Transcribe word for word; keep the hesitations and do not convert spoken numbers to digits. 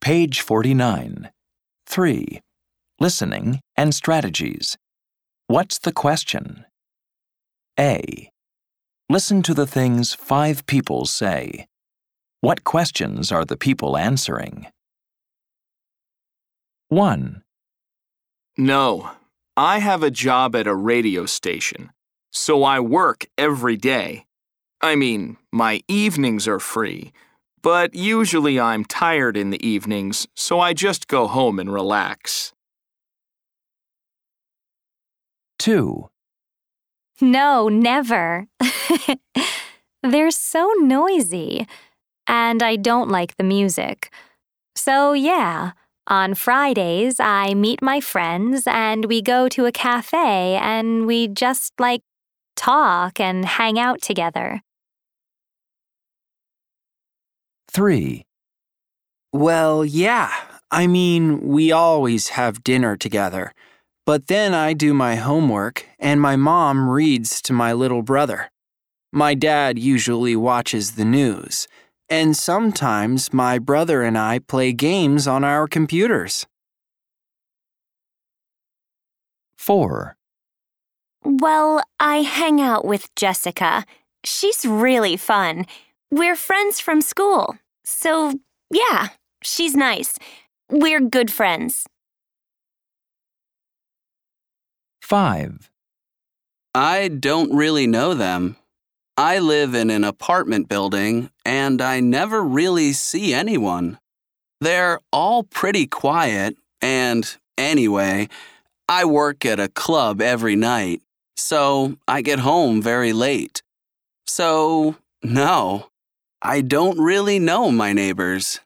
Page forty-nine. three. Listening and strategies. What's the question? A. Listen to the things five people say. What questions are the people answering? one. No, I have a job at a radio station, so I work every day. I mean, my evenings are free, but usually I'm tired in the evenings, so I just go home and relax. two. No, never. They're so noisy, and I don't like the music. So, yeah, on Fridays I meet my friends and we go to a cafe and we just, like, talk and hang out together. three. Well, yeah. I mean, we always have dinner together. But then I do my homework, and my mom reads to my little brother. My dad usually watches the news, and sometimes my brother and I play games on our computers. four. Well, I hang out with Jessica. She's really fun. We're friends from school. So, yeah, she's nice. We're good friends. five. I don't really know them. I live in an apartment building, and I never really see anyone. They're all pretty quiet, and anyway, I work at a club every night, so I get home very late. So, no, I don't really know my neighbors.